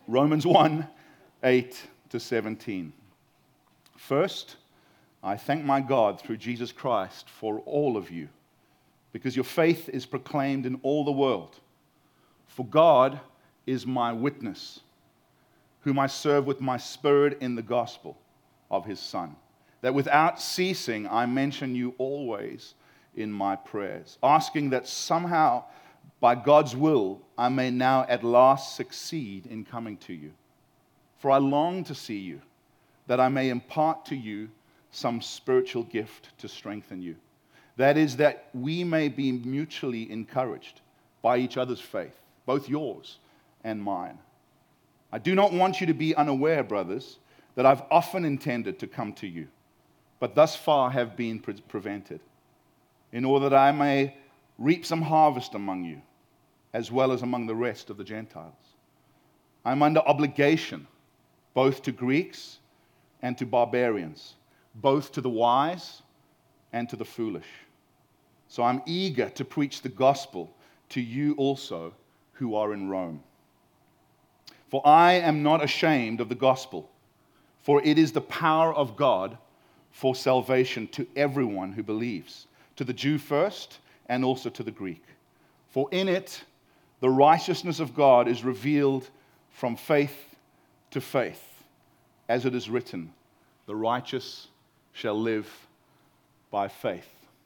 Romans 1, 8 to 17. First, I thank my God through Jesus Christ for all of you, because your faith is proclaimed in all the world. For God is my witness, whom I serve with my spirit in the gospel of his Son, that without ceasing I mention you always in my prayers, asking that somehow by God's will I may now at last succeed in coming to you. For I long to see you, that I may impart to you some spiritual gift to strengthen you. That is, that we may be mutually encouraged by each other's faith, both yours and mine. I do not want you to be unaware, brothers, that I've often intended to come to you, but thus far have been prevented, in order that I may reap some harvest among you, as well as among the rest of the Gentiles. I'm under obligation, both to Greeks and to barbarians, both to the wise and to the foolish. So I'm eager to preach the gospel to you also who are in Rome. For I am not ashamed of the gospel, for it is the power of God for salvation to everyone who believes, to the Jew first and also to the Greek. For in it the righteousness of God is revealed from faith to faith, as it is written, the righteous shall live by faith.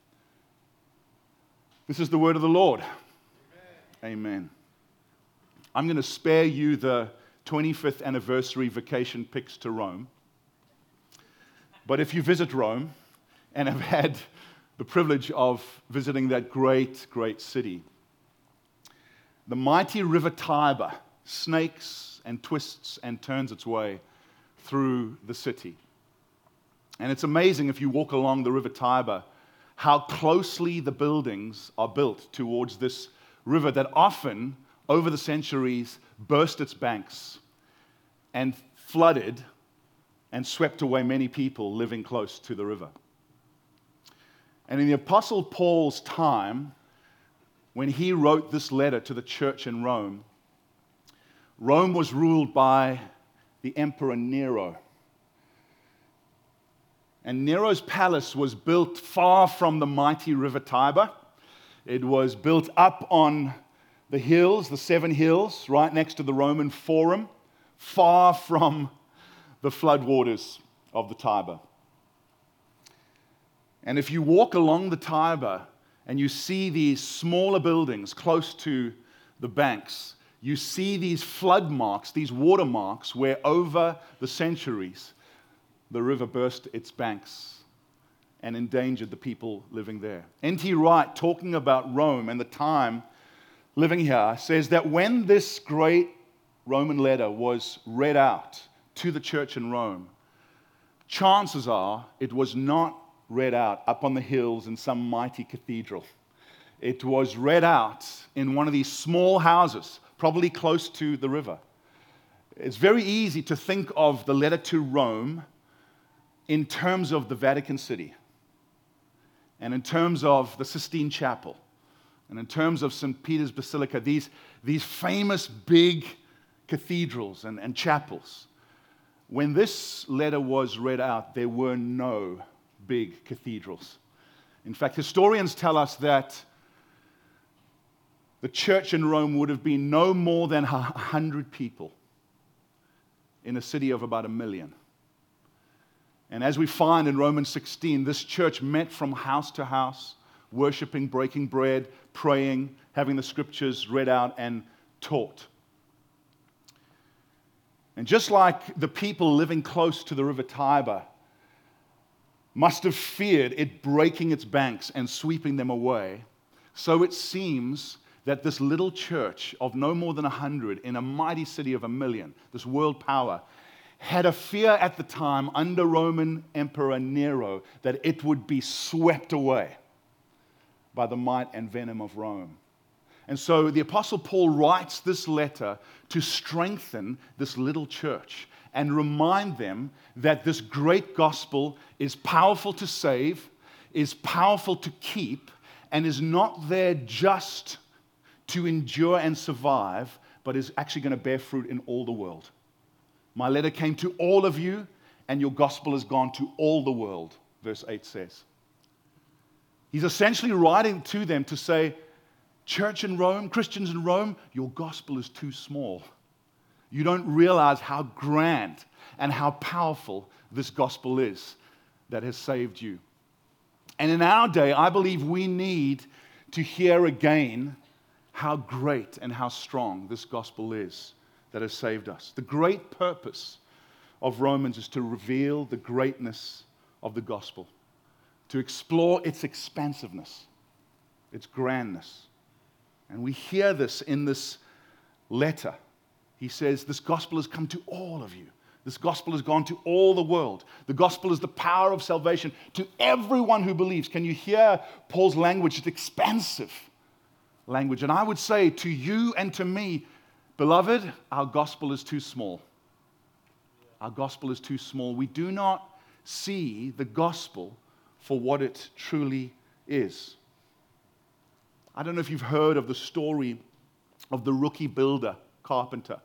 This is the word of the Lord. Amen. I'm going to spare you the 25th anniversary vacation pics to Rome. But if you visit Rome and have had the privilege of visiting that great, great city, the mighty river Tiber snakes and twists and turns its way through the city. And it's amazing if you walk along the river Tiber how closely the buildings are built towards this river that often, over the centuries, burst its banks and flooded and swept away many people living close to the river. And in the Apostle Paul's time, when he wrote this letter to the church in Rome, Rome was ruled by the Emperor Nero. And Nero's palace was built far from the mighty river Tiber. It was built up on the hills, the 7 hills, right next to the Roman Forum, far from the floodwaters of the Tiber. And if you walk along the Tiber and you see these smaller buildings close to the banks, you see these flood marks, these water marks, where over the centuries the river burst its banks and endangered the people living there. N.T. Wright, talking about Rome and the time living here, says that when this great Roman letter was read out to the church in Rome, chances are it was not read out up on the hills in some mighty cathedral. It was read out in one of these small houses, probably close to the river. It's very easy to think of the letter to Rome in terms of the Vatican City, and in terms of the Sistine Chapel, and in terms of St. Peter's Basilica, these famous big cathedrals and chapels. When this letter was read out, there were no big cathedrals. In fact, historians tell us that the church in Rome would have been no more than 100 people in a city of about 1 million. And as we find in Romans 16, this church met from house to house, worshiping, breaking bread, praying, having the scriptures read out and taught. And just like the people living close to the river Tiber must have feared it breaking its banks and sweeping them away, so it seems that this little church of no more than 100 in a mighty city of 1 million, this world power, had a fear at the time under Roman Emperor Nero that it would be swept away by the might and venom of Rome. And so the Apostle Paul writes this letter to strengthen this little church and remind them that this great gospel is powerful to save, is powerful to keep, and is not there just to endure and survive, but is actually going to bear fruit in all the world. My letter came to all of you, and your gospel has gone to all the world, verse 8 says. He's essentially writing to them to say, church in Rome, Christians in Rome, your gospel is too small. You don't realize how grand and how powerful this gospel is that has saved you. And in our day, I believe we need to hear again how great and how strong this gospel is that has saved us. The great purpose of Romans is to reveal the greatness of the gospel, to explore its expansiveness, its grandness. And we hear this in this letter. He says, this gospel has come to all of you. This gospel has gone to all the world. The gospel is the power of salvation to everyone who believes. Can you hear Paul's language? It's expansive language. And I would say to you and to me, beloved, our gospel is too small. Our gospel is too small. We do not see the gospel for what it truly is. I don't know if you've heard of the story of the rookie builder, carpenter,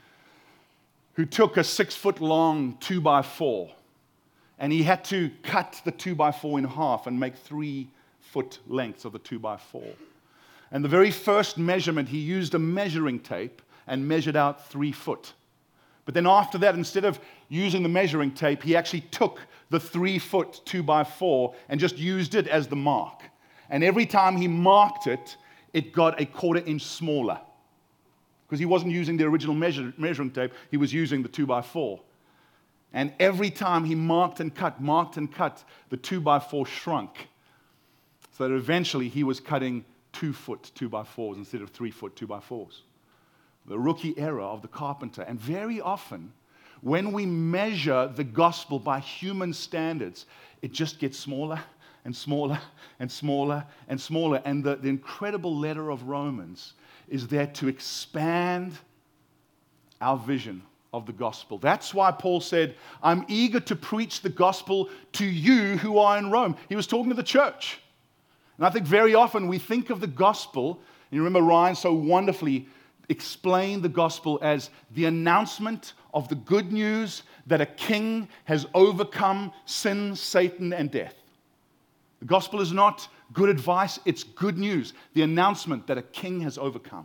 who took a 6-foot-long 2x4, and he had to cut the 2x4 in half and make 3-foot lengths of the 2x4. And the very first measurement, he used a measuring tape and measured out 3 foot. But then after that, instead of using the measuring tape, he actually took the 3-foot 2x4 and just used it as the mark. And every time he marked it, it got a 1/4 inch smaller. Because he wasn't using the original measuring tape, he was using the 2x4. And every time he marked and cut, the 2x4 shrunk. So that eventually he was cutting 2-foot 2x4s instead of 3-foot 2x4s. The rookie error of the carpenter. And very often, when we measure the gospel by human standards, it just gets smaller and smaller and smaller and smaller. And the incredible letter of Romans is there to expand our vision of the gospel. That's why Paul said, I'm eager to preach the gospel to you who are in Rome. He was talking to the church. And I think very often we think of the gospel, and you remember Ryan so wonderfully explained the gospel as the announcement of the good news that a king has overcome sin, Satan, and death. The gospel is not good advice, it's good news, the announcement that a king has overcome.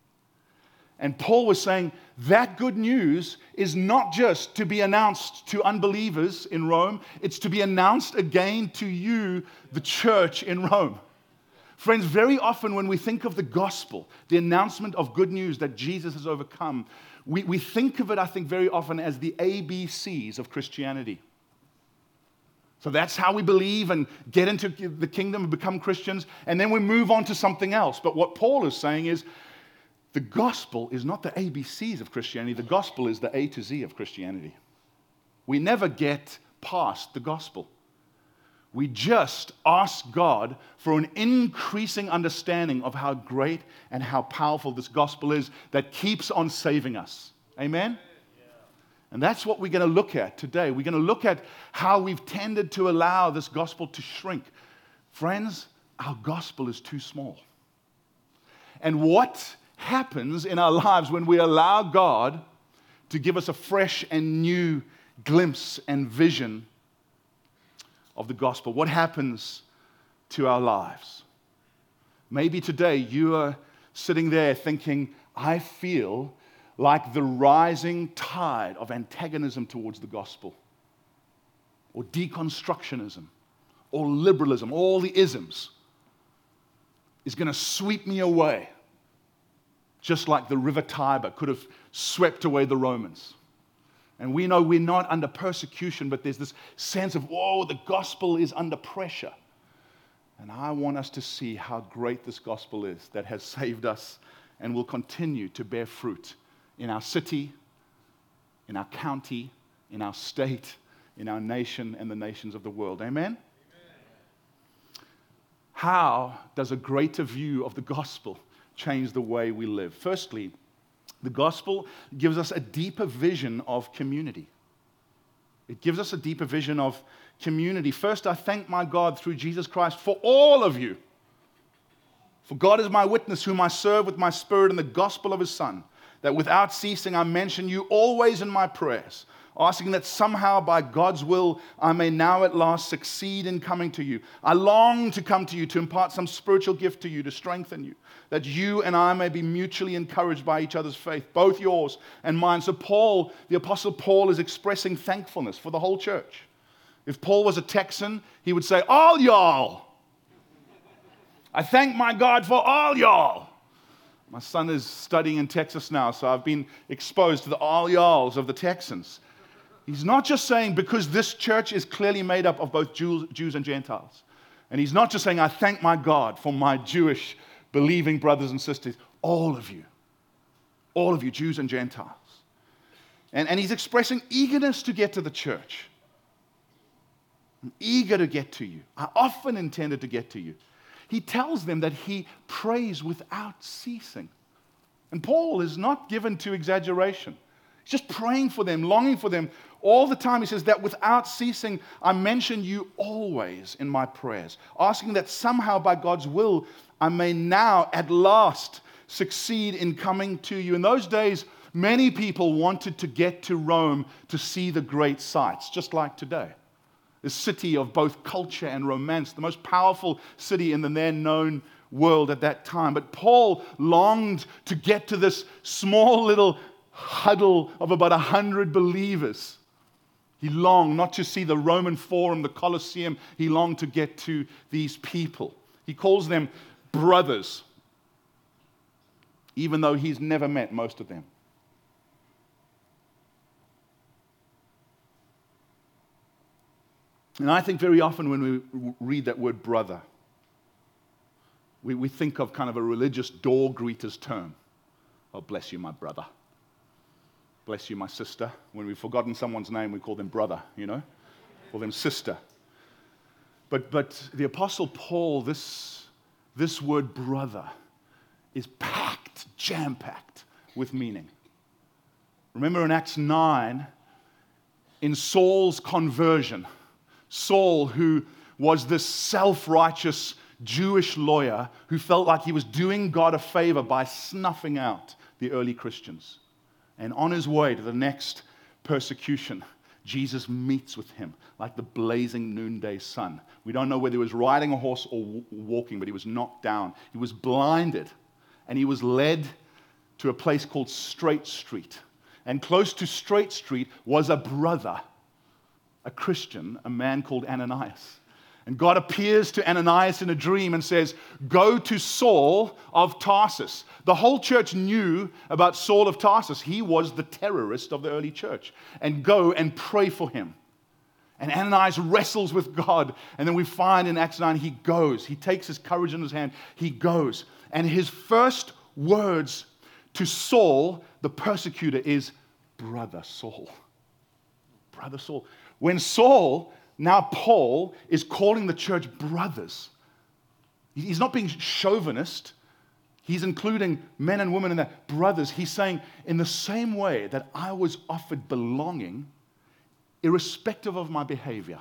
And Paul was saying that good news is not just to be announced to unbelievers in Rome, it's to be announced again to you, the church in Rome. Friends, very often when we think of the gospel, the announcement of good news that Jesus has overcome, we think of it, I think, very often as the ABCs of Christianity. So that's how we believe and get into the kingdom and become Christians, and then we move on to something else. But what Paul is saying is, the gospel is not the ABCs of Christianity. The gospel is the A to Z of Christianity. We never get past the gospel. We just ask God for an increasing understanding of how great and how powerful this gospel is that keeps on saving us. Amen? And that's what we're going to look at today. We're going to look at how we've tended to allow this gospel to shrink. Friends, our gospel is too small. And what happens in our lives when we allow God to give us a fresh and new glimpse and vision of the gospel? What happens to our lives? Maybe today you are sitting there thinking, I feel like the rising tide of antagonism towards the gospel, or deconstructionism, or liberalism, all the isms, is going to sweep me away, just like the river Tiber could have swept away the Romans. And we know we're not under persecution, but there's this sense of, whoa, the gospel is under pressure. And I want us to see how great this gospel is that has saved us and will continue to bear fruit in our city, in our county, in our state, in our nation, and the nations of the world. Amen? How does a greater view of the gospel change the way we live? Firstly, the gospel gives us a deeper vision of community. It gives us a deeper vision of community. First, I thank my God through Jesus Christ for all of you. For God is my witness, whom I serve with my spirit in the gospel of his Son, that without ceasing I mention you always in my prayers, asking that somehow by God's will I may now at last succeed in coming to you. I long to come to you, to impart some spiritual gift to you, to strengthen you, that you and I may be mutually encouraged by each other's faith, both yours and mine. So Paul, the Apostle Paul, is expressing thankfulness for the whole church. If Paul was a Texan, he would say, all y'all. I thank my God for all y'all. My son is studying in Texas now, so I've been exposed to the all y'alls of the Texans. He's not just saying because this church is clearly made up of both Jews and Gentiles. And he's not just saying, I thank my God for my Jewish believing brothers and sisters. All of you, Jews and Gentiles. And he's expressing eagerness to get to the church. I'm eager to get to you. I often intended to get to you. He tells them that he prays without ceasing. And Paul is not given to exaggeration. He's just praying for them, longing for them all the time. He says that without ceasing, I mention you always in my prayers, asking that somehow by God's will, I may now at last succeed in coming to you. In those days, many people wanted to get to Rome to see the great sights, just like today. The city of both culture and romance, the most powerful city in the then known world at that time. But Paul longed to get to this small little huddle of about 100 believers. He longed not to see the Roman Forum, the Colosseum. He longed to get to these people. He calls them brothers, even though he's never met most of them. And I think very often when we read that word brother, we think of kind of a religious door greeter's term. Oh, bless you, my brother. Bless you, my sister. When we've forgotten someone's name, we call them brother, call them sister. But the Apostle Paul, this word brother is packed, jam-packed with meaning. Remember in Acts 9, in Saul's conversion, Saul, who was this self-righteous Jewish lawyer who felt like he was doing God a favor by snuffing out the early Christians. And on his way to the next persecution, Jesus meets with him like the blazing noonday sun. We don't know whether he was riding a horse or walking, but he was knocked down. He was blinded, and he was led to a place called Straight Street. And close to Straight Street was a brother, a Christian, a man called Ananias. And God appears to Ananias in a dream and says, go to Saul of Tarsus. The whole church knew about Saul of Tarsus. He was the terrorist of the early church. And go and pray for him. And Ananias wrestles with God. And then we find in Acts 9, he goes. He takes his courage in his hand. He goes. And his first words to Saul, the persecutor, is, Brother Saul. Brother Saul. When Saul, now Paul, is calling the church brothers, he's not being chauvinist. He's including men and women in that, brothers. He's saying, in the same way that I was offered belonging, irrespective of my behavior,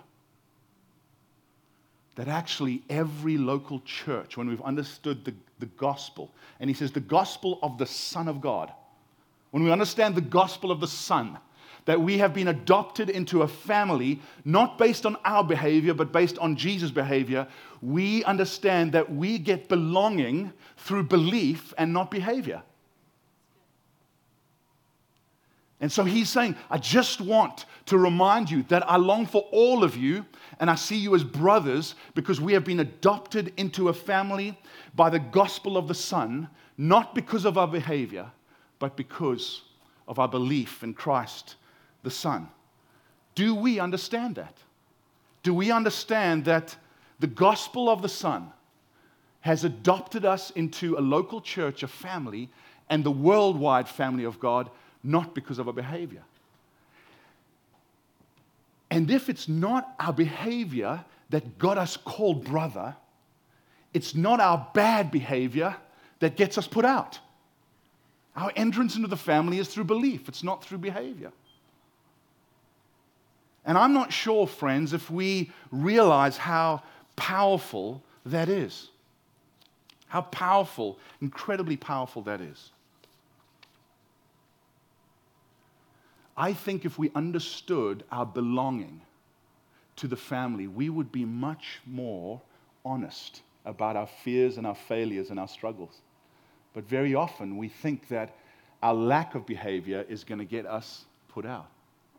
that actually every local church, when we've understood the gospel, and he says the gospel of the Son of God, when we understand the gospel of the Son, that we have been adopted into a family, not based on our behavior, but based on Jesus' behavior, we understand that we get belonging through belief and not behavior. And so he's saying, I just want to remind you that I long for all of you, and I see you as brothers because we have been adopted into a family by the gospel of the Son, not because of our behavior, but because of our belief in Christ the Son. Do we understand that? Do we understand that the gospel of the Son has adopted us into a local church, a family, and the worldwide family of God, not because of our behavior? And if it's not our behavior that got us called brother, it's not our bad behavior that gets us put out. Our entrance into the family is through belief. It's not through behavior. And I'm not sure, friends, if we realize how powerful that is. How powerful, incredibly powerful that is. I think if we understood our belonging to the family, we would be much more honest about our fears and our failures and our struggles. But very often we think that our lack of behavior is going to get us put out.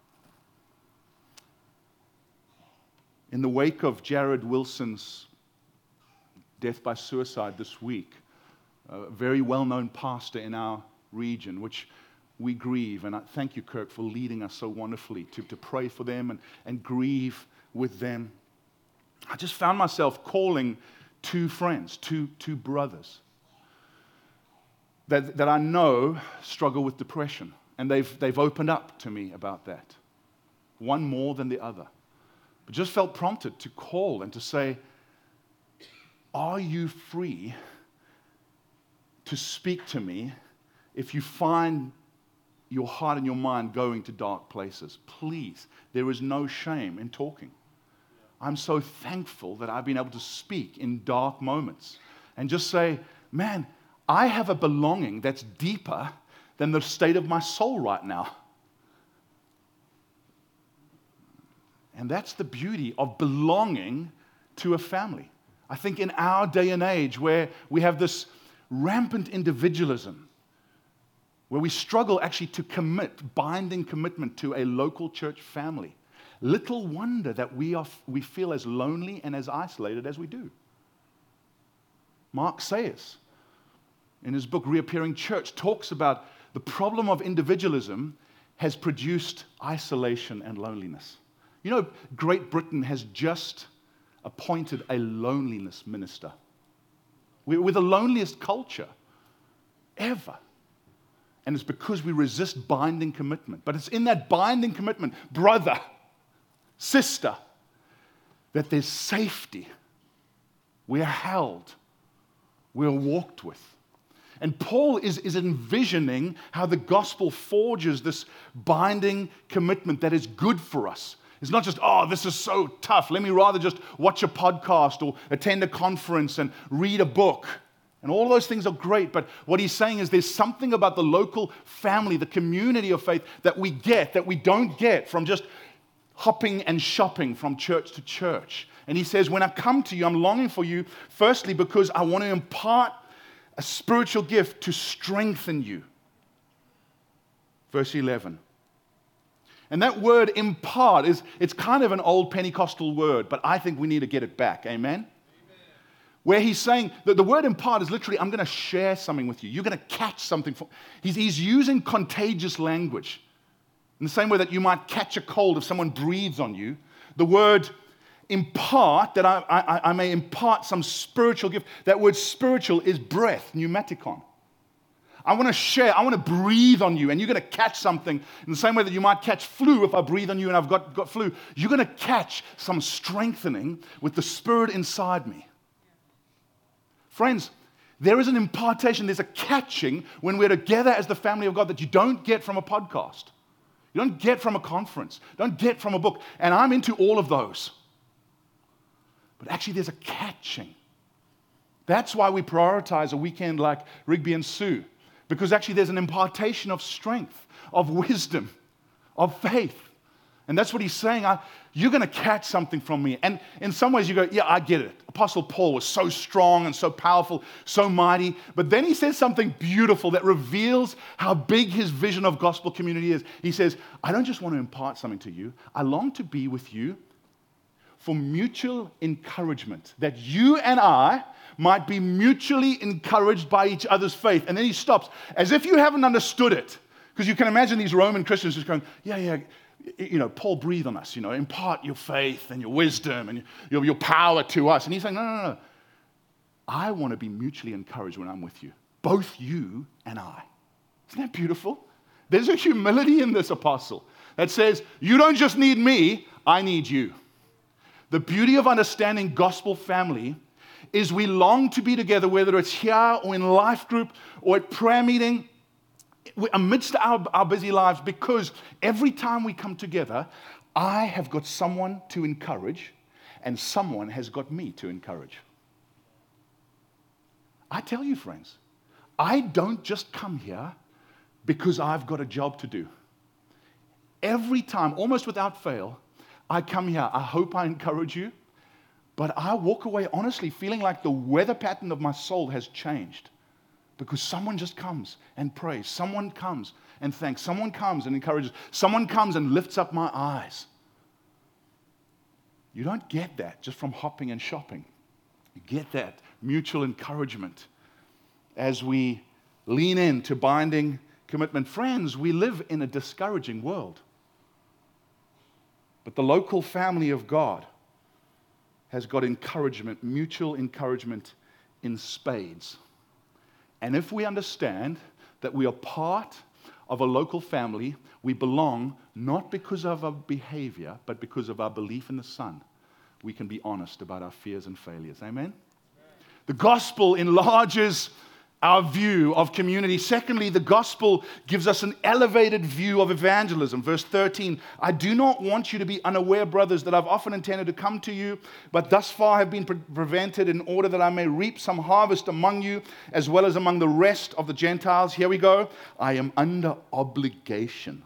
In the wake of Jared Wilson's death by suicide this week, a very well-known pastor in our region, which we grieve, and I thank you, Kirk, for leading us so wonderfully to pray for them and grieve with them. I just found myself calling two friends, two brothers that I know struggle with depression, and they've opened up to me about that, one more than the other. But just felt prompted to call and to say, are you free to speak to me if you find your heart and your mind going to dark places? Please, there is no shame in talking. I'm so thankful that I've been able to speak in dark moments and just say, man, I have a belonging that's deeper than the state of my soul right now. And that's the beauty of belonging to a family. I think in our day and age where we have this rampant individualism, where we struggle actually to commit, binding commitment to a local church family, little wonder that we feel as lonely and as isolated as we do. Mark Sayers, in his book Reappearing Church, talks about the problem of individualism has produced isolation and loneliness. You know, Great Britain has just appointed a loneliness minister. We're the loneliest culture ever. And it's because we resist binding commitment. But it's in that binding commitment, brother, sister, that there's safety. We're held. We're walked with. And Paul is envisioning how the gospel forges this binding commitment that is good for us. It's not just, oh, this is so tough. Let me rather just watch a podcast or attend a conference and read a book. And all those things are great, but what he's saying is there's something about the local family, the community of faith that we get, that we don't get from just hopping and shopping from church to church. And he says, when I come to you, I'm longing for you, firstly, because I want to impart a spiritual gift to strengthen you. Verse 11. And that word impart it's kind of an old Pentecostal word, but I think we need to get it back. Amen? Where he's saying that the word impart is literally, I'm going to share something with you. You're going to catch something. He's using contagious language. In the same way that you might catch a cold if someone breathes on you, the word impart, that I may impart some spiritual gift. That word spiritual is breath, pneumatikon. I want to share, I want to breathe on you, and you're going to catch something in the same way that you might catch flu if I breathe on you and I've got flu. You're going to catch some strengthening with the Spirit inside me. Friends, there is an impartation, there's a catching when we're together as the family of God that you don't get from a podcast. You don't get from a conference. You don't get from a book. And I'm into all of those. But actually there's a catching. That's why we prioritize a weekend like Rigby and Sue. Because actually there's an impartation of strength, of wisdom, of faith. And that's what he's saying. You're going to catch something from me. And in some ways you go, yeah, I get it. Apostle Paul was so strong and so powerful, so mighty. But then he says something beautiful that reveals how big his vision of gospel community is. He says, I don't just want to impart something to you. I long to be with you for mutual encouragement, that you and I might be mutually encouraged by each other's faith. And then he stops, as if you haven't understood it. Because you can imagine these Roman Christians just going, yeah, Paul, breathe on us, impart your faith and your wisdom and your power to us. And he's saying, no. I want to be mutually encouraged when I'm with you, both you and I. Isn't that beautiful? There's a humility in this apostle that says, you don't just need me, I need you. The beauty of understanding gospel family is we long to be together, whether it's here or in life group or at prayer meeting, amidst our busy lives, because every time we come together, I have got someone to encourage and someone has got me to encourage. I tell you, friends, I don't just come here because I've got a job to do. every time, almost without fail, I come here, I hope I encourage you, but I walk away honestly feeling like the weather pattern of my soul has changed because someone just comes and prays. Someone comes and thanks. Someone comes and encourages. Someone comes and lifts up my eyes. You don't get that just from hopping and shopping. You get that mutual encouragement as we lean into binding commitment. Friends, we live in a discouraging world. But the local family of God has got encouragement, mutual encouragement in spades. And if we understand that we are part of a local family, we belong not because of our behavior, but because of our belief in the Son, we can be honest about our fears and failures. Amen? The gospel enlarges our view of community. Secondly, the gospel gives us an elevated view of evangelism. Verse 13, I do not want you to be unaware, brothers, that I've often intended to come to you, but thus far have been prevented in order that I may reap some harvest among you, as well as among the rest of the Gentiles. Here we go. I am under obligation,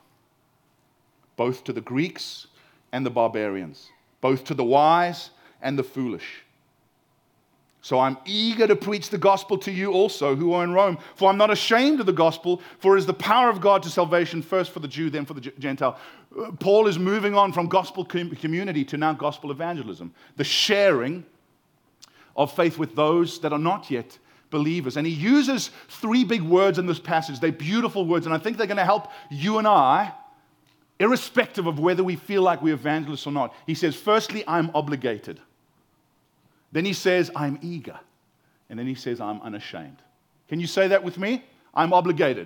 both to the Greeks and the barbarians, both to the wise and the foolish. So I'm eager to preach the gospel to you also who are in Rome. For I'm not ashamed of the gospel, for it is the power of God to salvation, first for the Jew, then for the Gentile. Paul is moving on from gospel community to now gospel evangelism, the sharing of faith with those that are not yet believers. And he uses three big words in this passage. They're beautiful words, and I think they're going to help you and I, irrespective of whether we feel like we're evangelists or not. He says, firstly, I'm obligated. Then he says, I'm eager. And then he says, I'm unashamed. Can you say that with me? I'm obligated.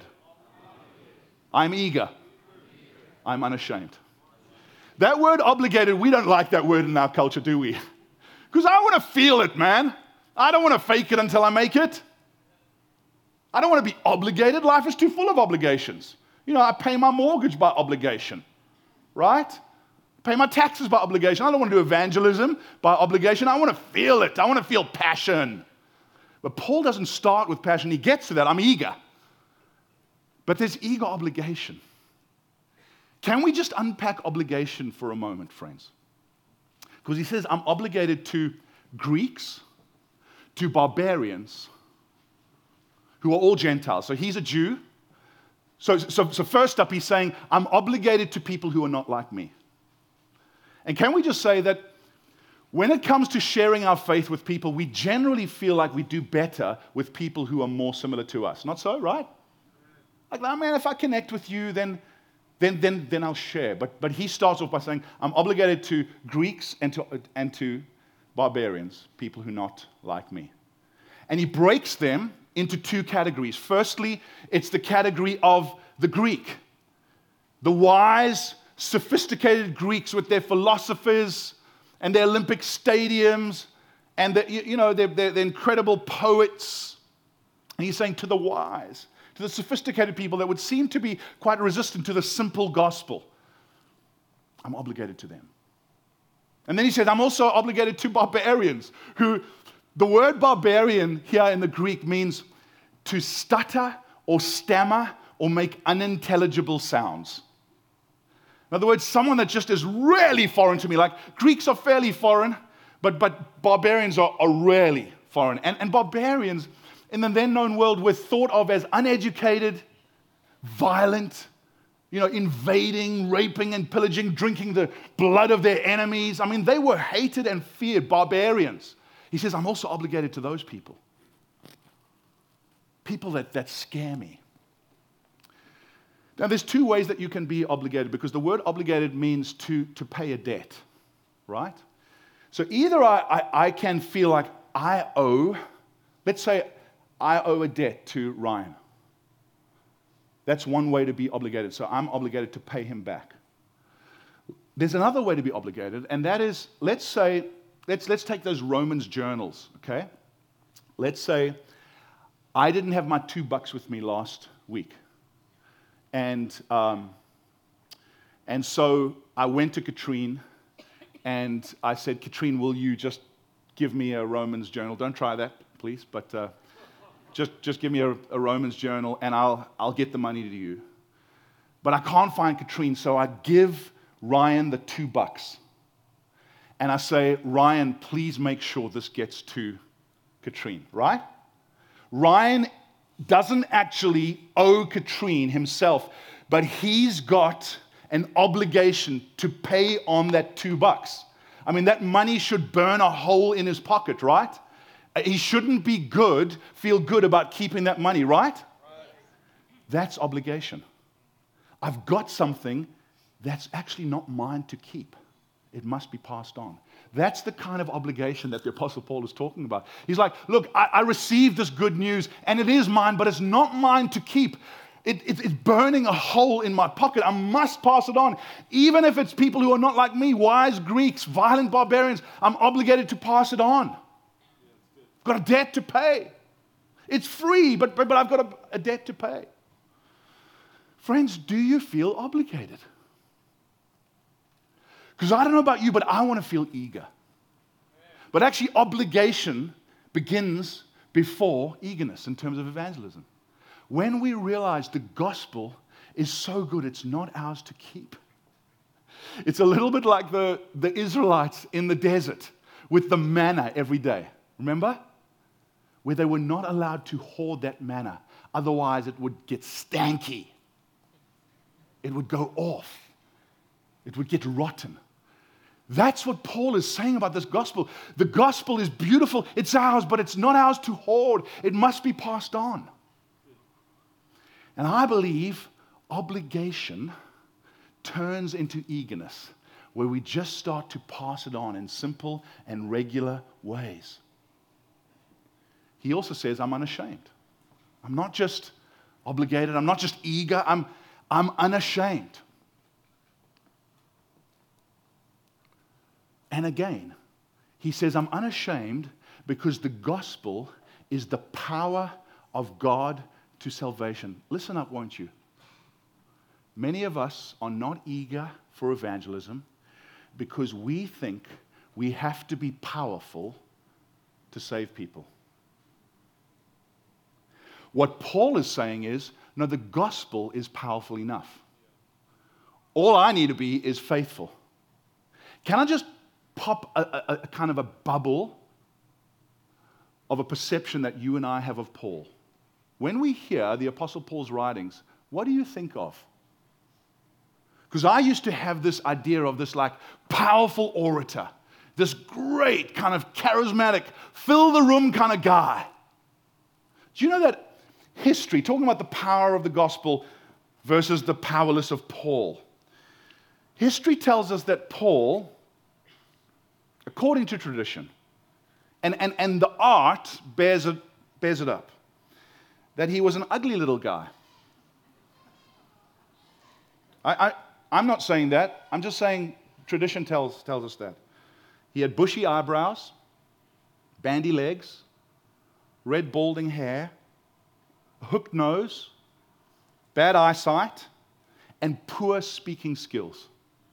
I'm eager. I'm unashamed. That word obligated, we don't like that word in our culture, do we? Because I want to feel it, man. I don't want to fake it until I make it. I don't want to be obligated. Life is too full of obligations. You know, I pay my mortgage by obligation, right? Pay my taxes by obligation. I don't want to do evangelism by obligation. I want to feel it. I want to feel passion. But Paul doesn't start with passion. He gets to that. I'm eager. But there's eager obligation. Can we just unpack obligation for a moment, friends? Because he says, I'm obligated to Greeks, to barbarians, who are all Gentiles. So he's a Jew. So first up, he's saying, I'm obligated to people who are not like me. And can we just say that when it comes to sharing our faith with people, we generally feel like we do better with people who are more similar to us. Not so, right? Like, oh man, if I connect with you, then I'll share. But he starts off by saying, I'm obligated to Greeks and to barbarians, people who are not like me. And he breaks them into two categories. Firstly, it's the category of the Greek, the wise, sophisticated Greeks with their philosophers and their Olympic stadiums and their incredible poets. And he's saying to the wise, to the sophisticated people that would seem to be quite resistant to the simple gospel, I'm obligated to them. And then he says, I'm also obligated to barbarians, who the word barbarian here in the Greek means to stutter or stammer or make unintelligible sounds. In other words, someone that just is really foreign to me. Like Greeks are fairly foreign, but barbarians are really foreign. And barbarians in the then known world were thought of as uneducated, violent, invading, raping and pillaging, drinking the blood of their enemies. I mean, they were hated and feared, barbarians. He says, I'm also obligated to those people. People that scare me. Now, there's two ways that you can be obligated, because the word obligated means to pay a debt, right? So either I can feel like I owe, let's say I owe a debt to Ryan. That's one way to be obligated. So I'm obligated to pay him back. There's another way to be obligated, and that is, let's take those Romans journals, okay? Let's say I didn't have my $2 with me last week. And so I went to Katrine, and I said, Katrine, will you just give me a Romans journal? Don't try that, please, but just give me a Romans journal, and I'll get the money to you. but I can't find Katrine, so I give Ryan the $2. And I say, Ryan, please make sure this gets to Katrine, right? Ryan doesn't actually owe Katrine himself, but he's got an obligation to pay on that $2. I mean, that money should burn a hole in his pocket, right? He shouldn't feel good about keeping that money, right? That's obligation. I've got something that's actually not mine to keep. It must be passed on. That's the kind of obligation that the Apostle Paul is talking about. He's like, look, I received this good news, and it is mine, but it's not mine to keep. It's burning a hole in my pocket. I must pass it on. Even if it's people who are not like me, wise Greeks, violent barbarians, I'm obligated to pass it on. I've got a debt to pay. It's free, but I've got a debt to pay. Friends, do you feel obligated? Because I don't know about you, but I want to feel eager. But actually, obligation begins before eagerness in terms of evangelism. When we realize the gospel is so good, it's not ours to keep. It's a little bit like the Israelites in the desert with the manna every day. Remember? Where they were not allowed to hoard that manna. Otherwise, it would get stanky. It would go off. It would get rotten. That's what Paul is saying about this gospel. The gospel is beautiful. It's ours, but it's not ours to hoard. It must be passed on. And I believe obligation turns into eagerness, where we just start to pass it on in simple and regular ways. He also says, I'm unashamed. I'm not just obligated. I'm not just eager. I'm unashamed. And again, he says, I'm unashamed because the gospel is the power of God to salvation. Listen up, won't you? Many of us are not eager for evangelism because we think we have to be powerful to save people. What Paul is saying is, no, the gospel is powerful enough. All I need to be is faithful. Can I just pop a kind of a bubble of a perception that you and I have of Paul? When we hear the Apostle Paul's writings, what do you think of? Because I used to have this idea of this like powerful orator, this great kind of charismatic, fill the room kind of guy. Do you know that history, talking about the power of the gospel versus the powerless of Paul, history tells us that Paul, according to tradition, and the art bears it up, that he was an ugly little guy. I'm not saying that. I'm just saying tradition tells us that. He had bushy eyebrows, bandy legs, red balding hair, a hooked nose, bad eyesight, and poor speaking skills.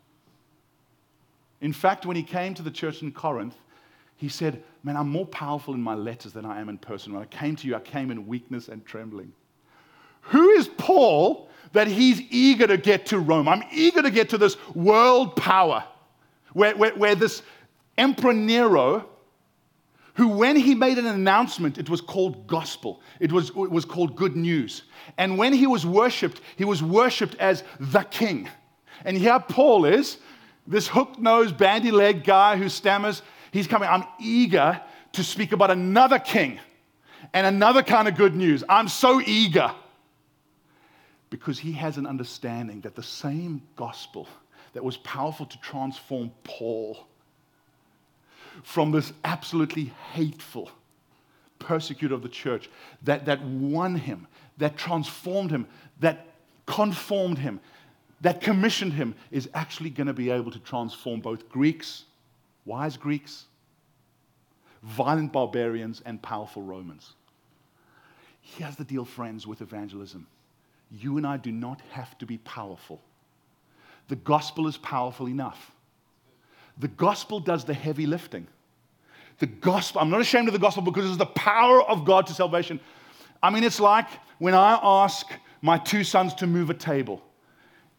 In fact, when he came to the church in Corinth, he said, man, I'm more powerful in my letters than I am in person. When I came to you, I came in weakness and trembling. Who is Paul that he's eager to get to Rome? I'm eager to get to this world power where this Emperor Nero, who when he made an announcement, it was called gospel. It was called good news. And when he was worshipped as the king. And here Paul is, this hook-nosed, bandy-legged guy who stammers. He's coming, I'm eager to speak about another king and another kind of good news. I'm so eager. Because he has an understanding that the same gospel that was powerful to transform Paul from this absolutely hateful persecutor of the church, that won him, that transformed him, that conformed him, that commissioned him, is actually going to be able to transform both Greeks, wise Greeks, violent barbarians, and powerful Romans. Here's the deal, friends, with evangelism. You and I do not have to be powerful. The gospel is powerful enough. The gospel does the heavy lifting. The gospel, I'm not ashamed of the gospel because it's the power of God to salvation. I mean, it's like when I ask my two sons to move a table.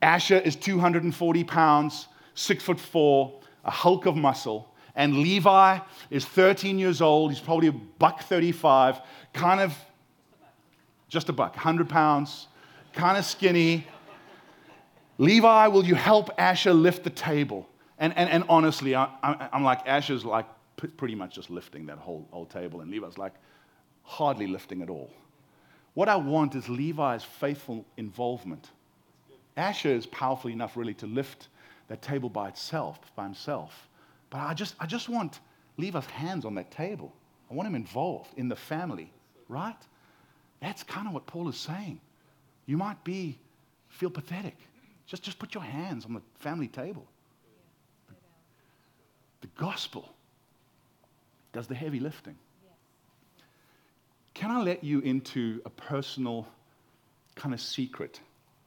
Asher is 240 pounds, 6'4", a hulk of muscle. And Levi is 13 years old. He's probably $135, kind of just a buck, 100 pounds, kind of skinny. Levi, will you help Asher lift the table? And honestly, I'm like, Asher's like pretty much just lifting that whole table, and Levi's like hardly lifting at all. What I want is Levi's faithful involvement. Asher is powerful enough really to lift that table by himself. But I just want Levi's hands on that table. I want him involved in the family, right? That's kind of what Paul is saying. You might feel pathetic. Just put your hands on the family table. The gospel does the heavy lifting. Can I let you into a personal kind of secret?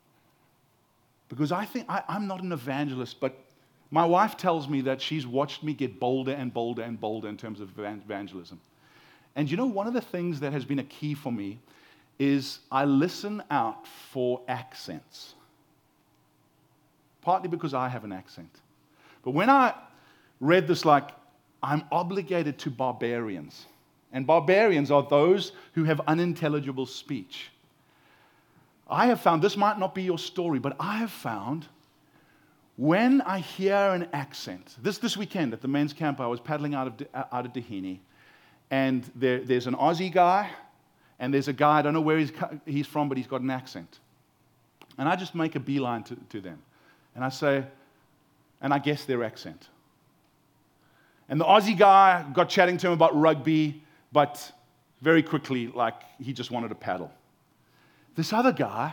Because I think I'm not an evangelist, but my wife tells me that she's watched me get bolder and bolder and bolder in terms of evangelism. And you know, one of the things that has been a key for me is I listen out for accents. Partly because I have an accent. But when I read this, like, I'm obligated to barbarians. And barbarians are those who have unintelligible speech. I have found, this might not be your story, but I have found when I hear an accent, this weekend at the men's camp, I was paddling out of Doheny, and there's an Aussie guy, and there's a guy, I don't know where he's from, but he's got an accent. And I just make a beeline to them. And I say, and I guess their accent. And the Aussie guy got chatting to him about rugby, but very quickly, like, he just wanted to paddle. This other guy,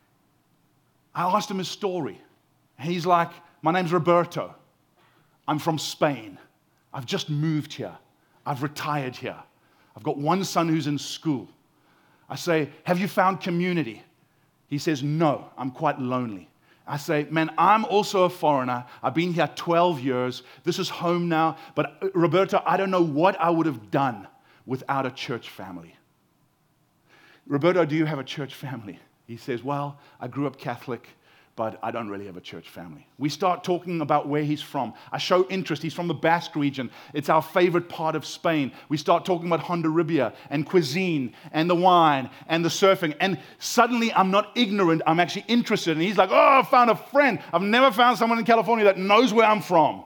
I asked him his story. And he's like, my name's Roberto. I'm from Spain. I've just moved here. I've retired here. I've got one son who's in school. I say, have you found community? He says, no, I'm quite lonely. I say, man, I'm also a foreigner. I've been here 12 years. This is home now. But Roberto, I don't know what I would have done without a church family. Roberto, do you have a church family? He says, well, I grew up Catholic, but I don't really have a church family. We start talking about where he's from. I show interest. He's from the Basque region. It's our favorite part of Spain. We start talking about Hondarribia and cuisine and the wine and the surfing. And suddenly I'm not ignorant. I'm actually interested. And he's like, oh, I found a friend. I've never found someone in California that knows where I'm from.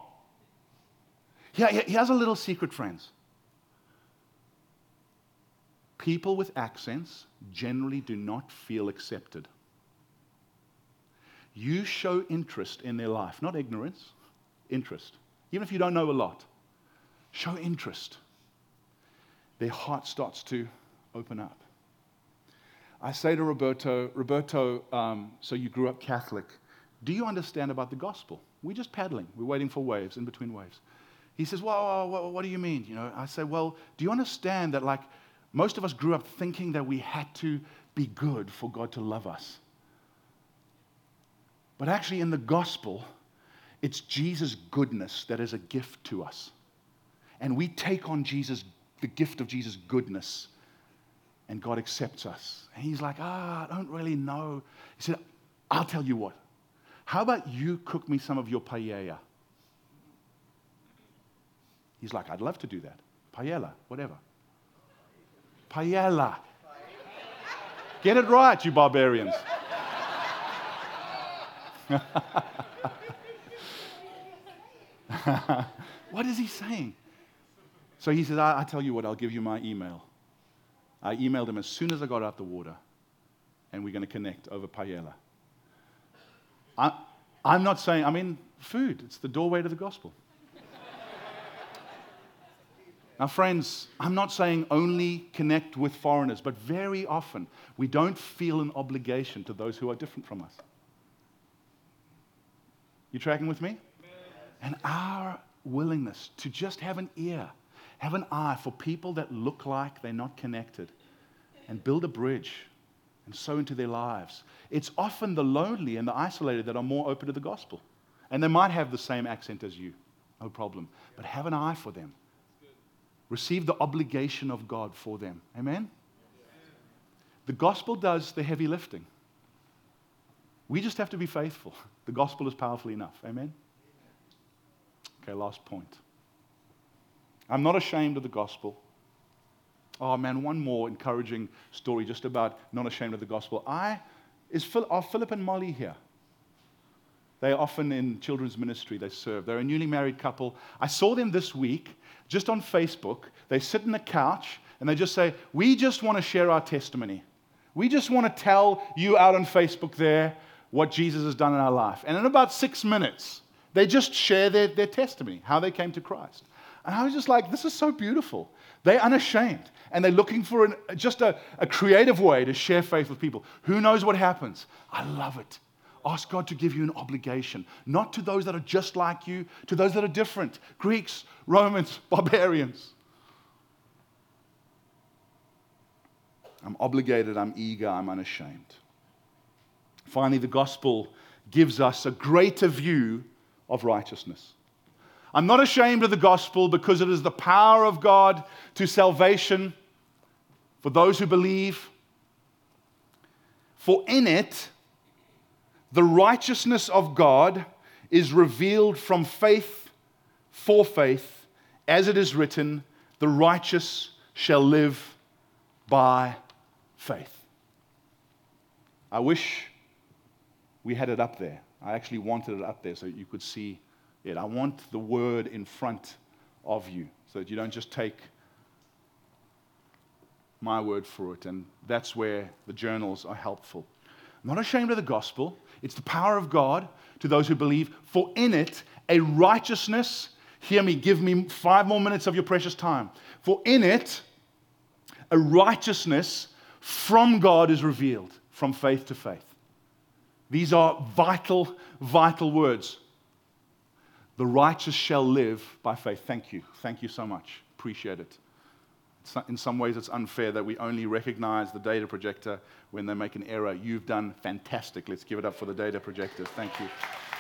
He has a little secret, friends. People with accents generally do not feel accepted. You show interest in their life, not ignorance, interest. Even if you don't know a lot, show interest. Their heart starts to open up. I say to Roberto, so you grew up Catholic. Do you understand about the gospel? We're just paddling. We're waiting for waves, in between waves. He says, well, what do you mean? You know, I say, well, do you understand that, like, most of us grew up thinking that we had to be good for God to love us? But actually, in the gospel, it's Jesus' goodness that is a gift to us. And we take on the gift of Jesus' goodness, and God accepts us. And he's like, I don't really know. He said, I'll tell you what. How about you cook me some of your paella? He's like, I'd love to do that. Paella, whatever. Paella. Get it right, you barbarians. What is he saying? So he says, I tell you what, I'll give you my email. I emailed him as soon as I got out the water, and we're going to connect over paella. I'm not saying, I mean, food, it's the doorway to the gospel. Now, friends, I'm not saying only connect with foreigners, but very often we don't feel an obligation to those who are different from us. You tracking with me? And our willingness to just have an ear, have an eye for people that look like they're not connected, and build a bridge and sow into their lives. It's often the lonely and the isolated that are more open to the gospel. And they might have the same accent as you, no problem. But have an eye for them. Receive the obligation of God for them. Amen? The gospel does the heavy lifting. We just have to be faithful. The gospel is powerful enough. Amen? Okay, last point. I'm not ashamed of the gospel. Oh man, one more encouraging story just about not ashamed of the gospel. Are Philip and Molly here? They are often in children's ministry. They serve. They're a newly married couple. I saw them this week just on Facebook. They sit on the couch and they just say, we just want to share our testimony. We just want to tell you out on Facebook there what Jesus has done in our life. And in about 6 minutes, they just share their testimony, how they came to Christ. And I was just like, this is so beautiful. They're unashamed. And they're looking for just a creative way to share faith with people. Who knows what happens? I love it. Ask God to give you an obligation, not to those that are just like you, to those that are different. Greeks, Romans, barbarians. I'm obligated, I'm eager, I'm unashamed. Finally, the gospel gives us a greater view of righteousness. I'm not ashamed of the gospel because it is the power of God to salvation for those who believe. For in it, the righteousness of God is revealed from faith for faith, as it is written, the righteous shall live by faith. I wish we had it up there. I actually wanted it up there so you could see it. I want the word in front of you so that you don't just take my word for it. And that's where the journals are helpful. I'm not ashamed of the gospel. It's the power of God to those who believe. For in it, a righteousness, hear me, give me 5 more minutes of your precious time. For in it, a righteousness from God is revealed, from faith to faith. These are vital, vital words. The righteous shall live by faith. Thank you. Thank you so much. Appreciate it. In some ways, it's unfair that we only recognize the data projector when they make an error. You've done fantastic. Let's give it up for the data projectors. Thank you.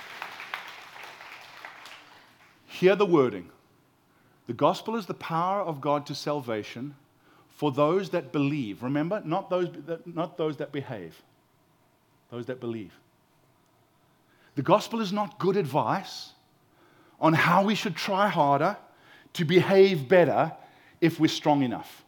Hear the wording. The gospel is the power of God to salvation for those that believe. Remember, not those that behave. Those that believe. The gospel is not good advice on how we should try harder to behave better if we're strong enough.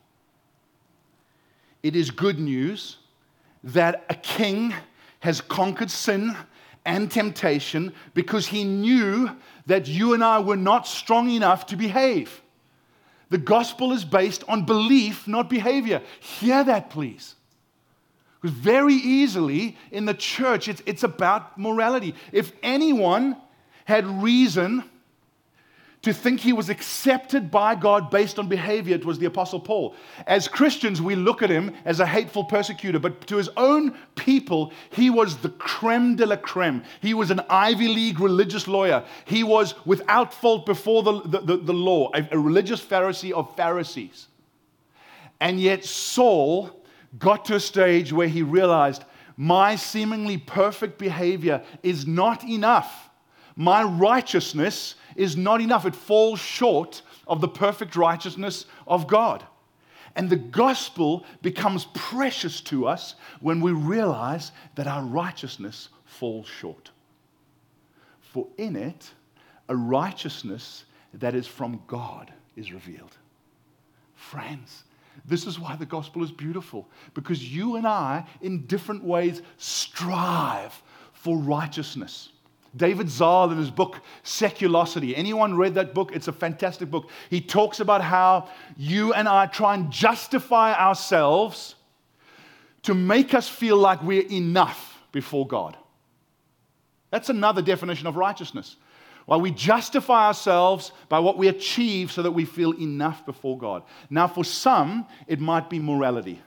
It is good news that a king has conquered sin and temptation because he knew that you and I were not strong enough to behave. The gospel is based on belief, not behavior. Hear that, please. Because very easily in the church, it's about morality. If anyone had reason to think he was accepted by God based on behavior, it was the Apostle Paul. As Christians, we look at him as a hateful persecutor, but to his own people, he was the creme de la creme. He was an Ivy League religious lawyer. He was without fault before the law, a religious Pharisee of Pharisees. And yet Saul got to a stage where he realized, my seemingly perfect behavior is not enough. My righteousness is not enough. It falls short of the perfect righteousness of God. And the gospel becomes precious to us when we realize that our righteousness falls short. For in it, a righteousness that is from God is revealed. Friends, this is why the gospel is beautiful, because you and I, in different ways, strive for righteousness. David Zahl, in his book, Seculosity. Anyone read that book? It's a fantastic book. He talks about how you and I try and justify ourselves to make us feel like we're enough before God. That's another definition of righteousness. While we justify ourselves by what we achieve so that we feel enough before God. Now, for some, it might be morality.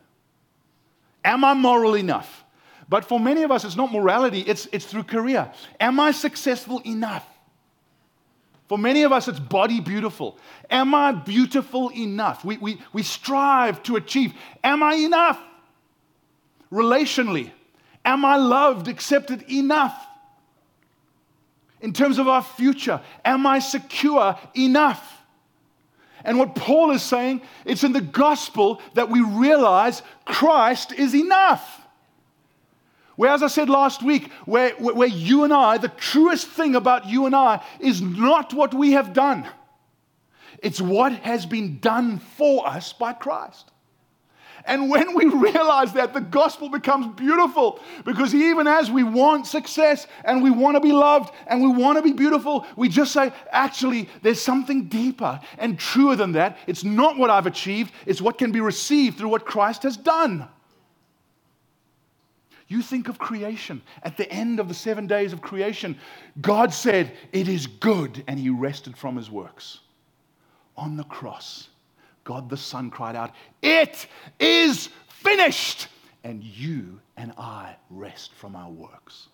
Am I moral enough? But for many of us, it's not morality, it's through career. Am I successful enough? For many of us, it's body beautiful. Am I beautiful enough? We strive to achieve. Am I enough? Relationally, am I loved, accepted enough? In terms of our future, am I secure enough? And what Paul is saying, it's in the gospel that we realize Christ is enough. Where, as I said last week, where you and I, the truest thing about you and I is not what we have done. It's what has been done for us by Christ. And when we realize that, the gospel becomes beautiful, because even as we want success and we want to be loved and we want to be beautiful, we just say, actually, there's something deeper and truer than that. It's not what I've achieved. It's what can be received through what Christ has done. You think of creation. At the end of the 7 days of creation, God said, it is good, and he rested from his works. On the cross, God the Son cried out, it is finished! And you and I rest from our works.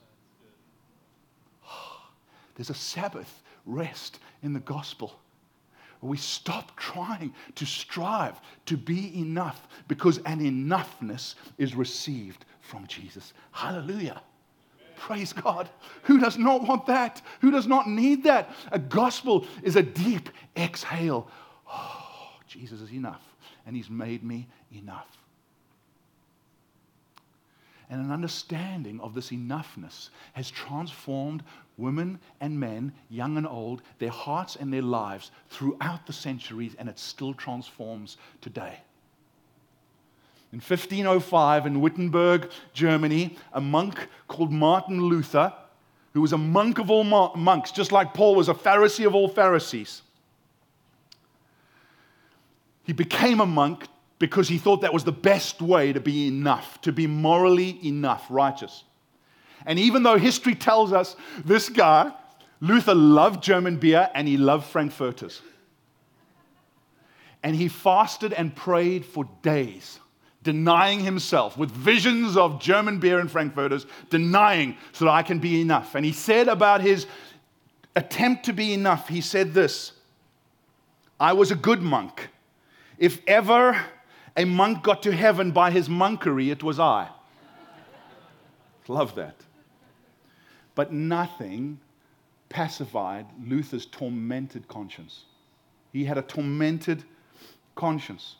There's a Sabbath rest in the gospel. We stop trying to strive to be enough, because an enoughness is received from Jesus. Hallelujah. Praise God. Who does not want that? Who does not need that? A gospel is a deep exhale. Oh, Jesus is enough, and he's made me enough. And an understanding of this enoughness has transformed women and men, young and old, their hearts and their lives throughout the centuries, and it still transforms today. In 1505, in Wittenberg, Germany, a monk called Martin Luther, who was a monk of all monks, just like Paul was a Pharisee of all Pharisees, he became a monk because he thought that was the best way to be enough, to be morally enough, righteous. And even though history tells us this guy, Luther, loved German beer and he loved Frankfurters. And he fasted and prayed for days, denying himself with visions of German beer and Frankfurters, denying so that I can be enough. And he said about his attempt to be enough, he said this: I was a good monk. If ever a monk got to heaven by his monkery, it was I. Love that. But nothing pacified Luther's tormented conscience. He had a tormented conscience.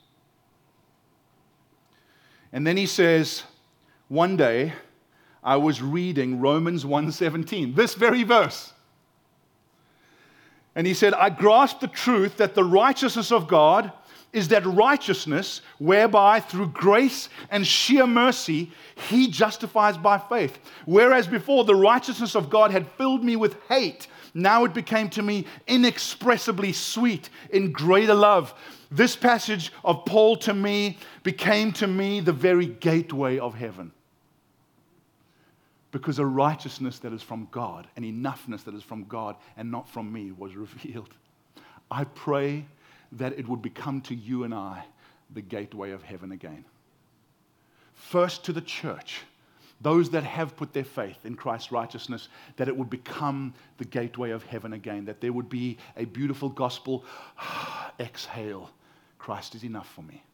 And then he says, one day I was reading Romans 1:17, this very verse. And he said, I grasped the truth that the righteousness of God is that righteousness whereby through grace and sheer mercy he justifies by faith. Whereas before the righteousness of God had filled me with hate, now it became to me inexpressibly sweet in greater love. This passage of Paul to me became to me the very gateway of heaven. Because a righteousness that is from God, an enoughness that is from God and not from me was revealed. I pray that it would become to you and I the gateway of heaven again. First to the church, those that have put their faith in Christ's righteousness, that it would become the gateway of heaven again, that there would be a beautiful gospel, exhale, Christ is enough for me.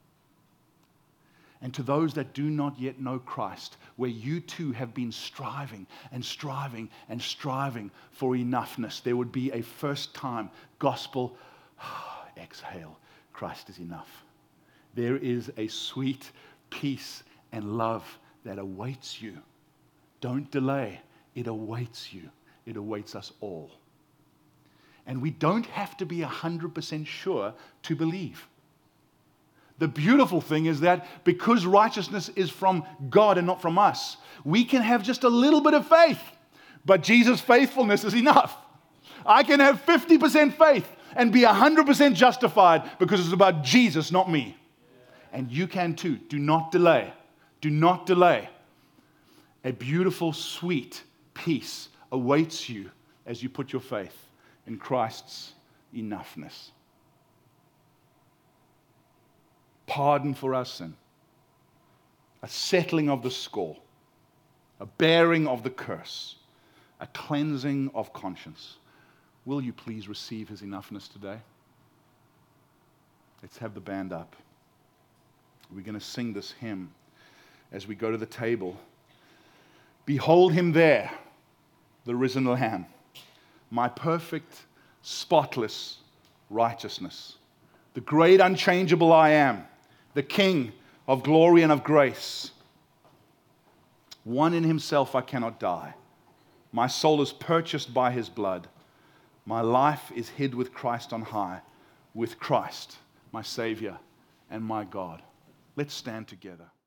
And to those that do not yet know Christ, where you too have been striving and striving and striving for enoughness, there would be a first time gospel, exhale, Christ is enough. There is a sweet peace and love that awaits you. Don't delay. It awaits you. It awaits us all. And we don't have to be 100% sure to believe. The beautiful thing is that because righteousness is from God and not from us, we can have just a little bit of faith, but Jesus' faithfulness is enough. I can have 50% faith and be 100% justified because it's about Jesus, not me. And you can too. Do not delay. Do not delay. A beautiful, sweet peace awaits you as you put your faith in Christ's enoughness. Pardon for our sin. A settling of the score. A bearing of the curse. A cleansing of conscience. Will you please receive his enoughness today? Let's have the band up. We're going to sing this hymn as we go to the table. Behold him there, the risen Lamb, my perfect, spotless righteousness, the great unchangeable I am, the King of glory and of grace. One in himself I cannot die. My soul is purchased by his blood. My life is hid with Christ on high, with Christ, my Savior and my God. Let's stand together.